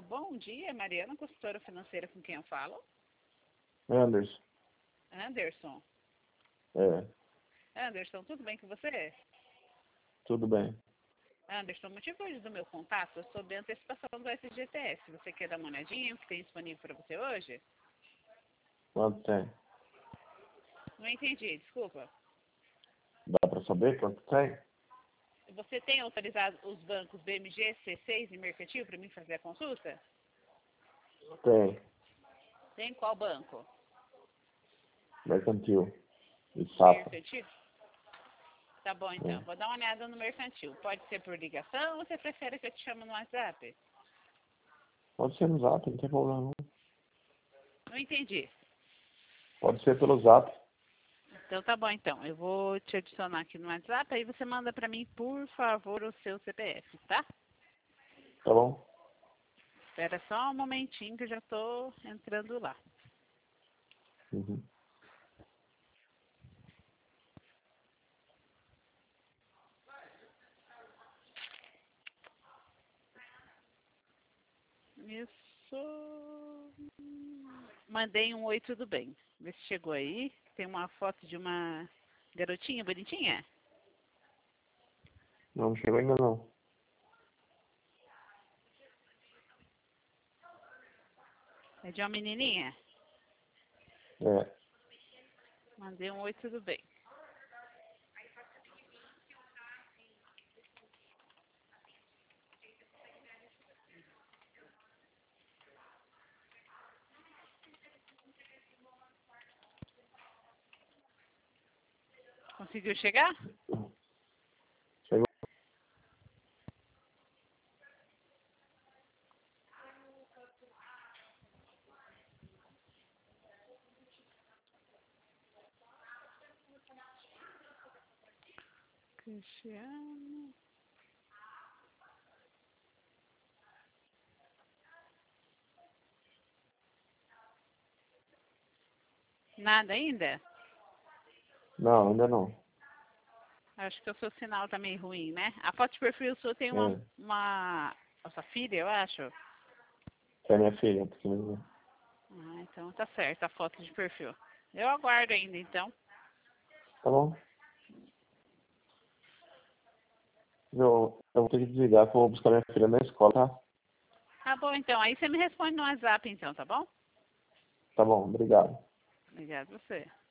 bom dia, Mariana, consultora financeira, com quem eu falo? Anderson. Anderson. É, Anderson, tudo bem com você? tudo bem. Anderson, o motivo hoje do meu contato é sobre a antecipação do FGTS. Você quer dar uma olhadinha o que tem disponível para você hoje? Quanto tem? Não entendi, desculpa. Dá para saber quanto tem? Você tem autorizado os bancos BMG, C6 e Mercantil para mim fazer a consulta? Tem. Tem qual banco? Mercantil. E Safra. Mercantil? Tá bom, então. Vou dar uma olhada no Mercantil. Pode ser por ligação ou você prefere que eu te chame no WhatsApp? Pode ser no Zap, não tem problema não. Não entendi. Pode ser pelo Zap. Então tá bom, então. Eu vou te adicionar aqui no WhatsApp, aí você manda pra mim, por favor, o seu CPF, tá? Tá bom? Espera só um momentinho que eu já tô entrando lá. Uhum. Isso. Mandei um oi, tudo bem. Vê se chegou aí. Tem uma foto de uma garotinha bonitinha. Não chegou ainda não. É de uma menininha? É. Mandei um oi, tudo bem. Conseguiu chegar? Chegou. Cristiano. Nada ainda? Não, ainda não. Acho que o seu sinal tá meio ruim, né? A foto de perfil sua tem É. uma... A sua filha, eu acho. É minha filha, pequenininha. Ah, então tá certo, a foto de perfil. Eu aguardo ainda, então. Tá bom? Eu vou ter que desligar que eu vou buscar minha filha na escola, tá? Tá bom, então. Aí você me responde no WhatsApp, então, tá bom? Tá bom, obrigado. Obrigada a você.